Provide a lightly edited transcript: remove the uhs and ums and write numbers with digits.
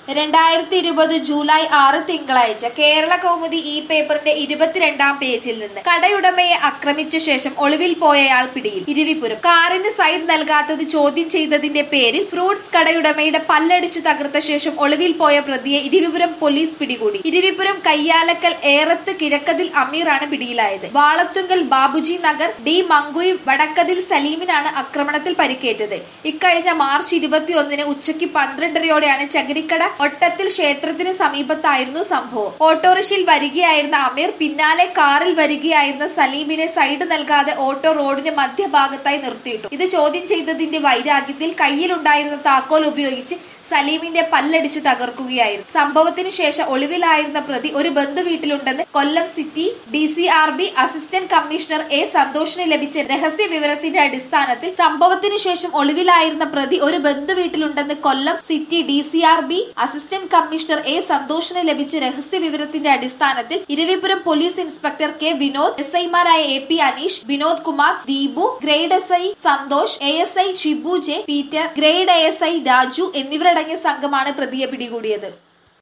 2020 July 6 തിങ്കളാഴ്ച കേരള കൗമുദി ഈ പേപ്പറിന്റെ 22-ാം പേജിൽ നിന്ന് കടയുടമയെ ആക്രമിച്ച ശേഷം ഒളിവിൽ പോയയാൾ പിടിയിൽ. ഇരവിപുരം കാറിന് സൈഡ് നൽകാത്തത് ചോദ്യം ചെയ്തതിന്റെ പേരിൽ ഫ്രൂട്ട്സ് കടയുടമയുടെ പല്ലടിച്ചു തകർത്ത ശേഷം ഒളിവിൽ പോയ പ്രതിയെ ഇരവിപുരം പോലീസ് പിടികൂടി. ഇരവിപുരം കയ്യാലക്കൽ ഏറത്ത് കിഴക്കതിൽ അമീറാണ് പിടിയിലായത്. വാളത്തുങ്കൽ ബാബുജി നഗർ ഡി മങ്കുയി വടക്കതിൽ സലീമിനാണ് ആക്രമണത്തിൽ പരിക്കേറ്റത്. ഇക്കഴിഞ്ഞ മാർച്ച് 21-ന് ഉച്ചയ്ക്ക് 12:30-യോടെയാണ് ചകിരിക്കട ഒട്ടത്തിൽ ക്ഷേത്രത്തിന് സമീപത്തായിരുന്നു സംഭവം. ഓട്ടോറിക്ഷയിൽ വരികയായിരുന്ന അമീർ പിന്നാലെ കാറിൽ വരികയായിരുന്ന സലീമിനെ സൈഡ് നൽകാതെ ഓട്ടോ റോഡിന് മധ്യഭാഗത്തായി നിർത്തിയിട്ടു. ഇത് ചോദ്യം ചെയ്തതിന്റെ വൈരാഗ്യത്തിൽ കയ്യിലുണ്ടായിരുന്ന താക്കോൽ ഉപയോഗിച്ച് സലീമിന്റെ പല്ലടിച്ചു തകർക്കുകയായിരുന്നു. സംഭവത്തിന് ശേഷം ഒളിവിലായിരുന്ന പ്രതി ഒരു ബന്ധു വീട്ടിലുണ്ടെന്ന് Kollam city DCRB assistant commissioner A സന്തോഷിന് ലഭിച്ച രഹസ്യ വിവരത്തിന്റെ അടിസ്ഥാനത്തിൽ സംഭവത്തിന് ശേഷം ഒളിവിലായിരുന്ന പ്രതി ഒരു ബന്ധു വീട്ടിലുണ്ടെന്ന് Kollam city DCRB assistant commissioner A സന്തോഷിന് ലഭിച്ച രഹസ്യ വിവരത്തിന്റെ അടിസ്ഥാനത്തിൽ Iravipuram police inspector K Vinod, SI-മാരായ AP Aneesh, Vinod Kumar, Deepu, grade SI Santhosh, ASI Shibu J, Peter, grade ASI Raju എന്നിവരടങ്ങിയ സംഘമാണ് പ്രതിയെ പിടികൂടിയത്.